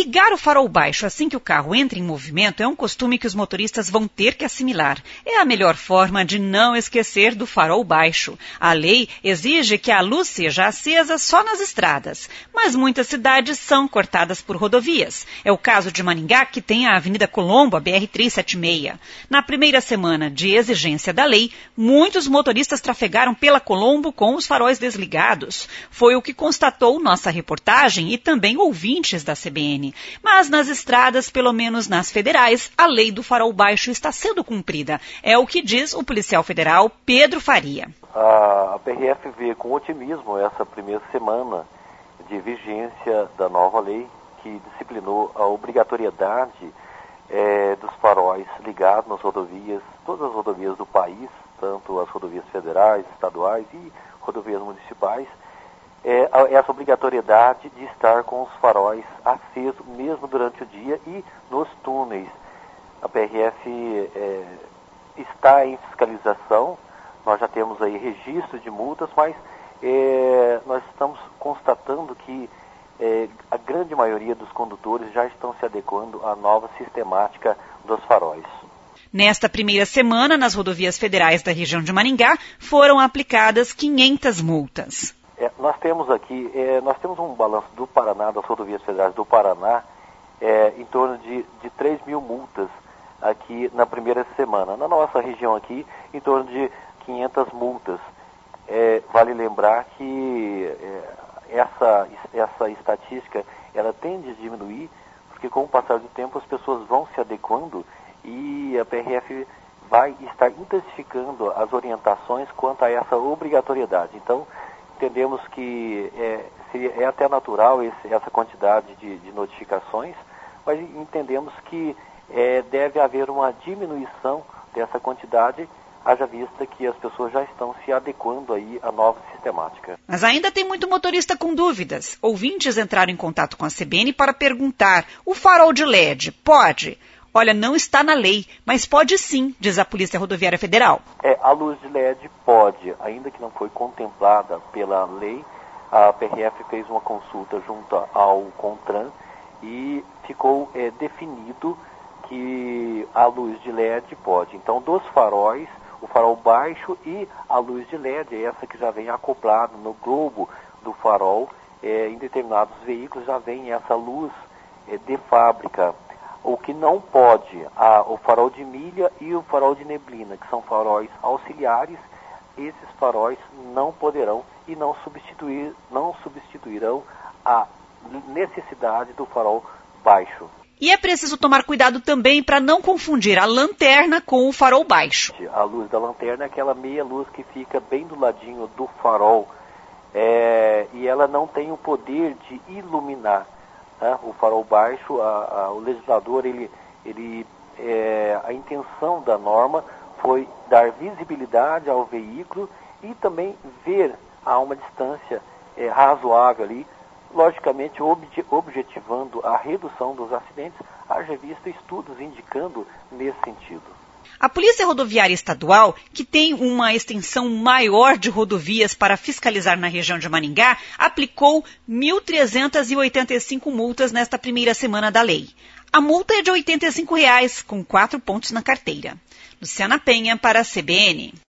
Ligar o farol baixo assim que o carro entra em movimento é um costume que os motoristas vão ter que assimilar. É a melhor forma de não esquecer do farol baixo. A lei exige que a luz seja acesa só nas estradas, mas muitas cidades são cortadas por rodovias. É o caso de Maringá, que tem a Avenida Colombo, a BR-376. Na primeira semana de exigência da lei, muitos motoristas trafegaram pela Colombo com os faróis desligados. Foi o que constatou nossa reportagem e também ouvintes da CBN. Mas nas estradas, pelo menos nas federais, a lei do farol baixo está sendo cumprida. É o que diz o policial federal Pedro Faria. A PRF vê com otimismo essa primeira semana de vigência da nova lei que disciplinou a obrigatoriedade dos faróis ligados nas rodovias, todas as rodovias do país, tanto as rodovias federais, estaduais e rodovias municipais, essa obrigatoriedade de estar com os faróis acesos mesmo durante o dia e nos túneis. A PRF está em fiscalização, nós já temos aí registro de multas, mas nós estamos constatando que a grande maioria dos condutores já estão se adequando à nova sistemática dos faróis. Nesta primeira semana, nas rodovias federais da região de Maringá, foram aplicadas 500 multas. Nós temos um balanço do Paraná, das rodovias federais do Paraná, em torno de 3 mil multas aqui na primeira semana. Na nossa região aqui, em torno de 500 multas. Vale lembrar que essa estatística ela tende a diminuir, porque com o passar do tempo as pessoas vão se adequando e a PRF vai estar intensificando as orientações quanto a essa obrigatoriedade. Então, entendemos que é até natural essa quantidade de notificações, mas entendemos que deve haver uma diminuição dessa quantidade, haja vista que as pessoas já estão se adequando aí à nova sistemática. Mas ainda tem muito motorista com dúvidas. Ouvintes entraram em contato com a CBN para perguntar: o farol de LED pode? Olha, não está na lei, mas pode sim, diz a Polícia Rodoviária Federal. A luz de LED pode, ainda que não foi contemplada pela lei. A PRF fez uma consulta junto ao CONTRAN e ficou definido que a luz de LED pode. Então, dos faróis, o farol baixo e a luz de LED, essa que já vem acoplada no globo do farol, em determinados veículos já vem essa luz de fábrica. O que não pode, o farol de milha e o farol de neblina, que são faróis auxiliares, esses faróis não poderão e não substituirão a necessidade do farol baixo. E é preciso tomar cuidado também para não confundir a lanterna com o farol baixo. A luz da lanterna é aquela meia luz que fica bem do ladinho do farol, e ela não tem o poder de iluminar. O farol baixo, o legislador, a intenção da norma foi dar visibilidade ao veículo e também ver a uma distância razoável ali, logicamente objetivando a redução dos acidentes, haja visto estudos indicando nesse sentido. A Polícia Rodoviária Estadual, que tem uma extensão maior de rodovias para fiscalizar na região de Maringá, aplicou 1.385 multas nesta primeira semana da lei. A multa é de R$ 85, com 4 pontos na carteira. Luciana Penha para a CBN.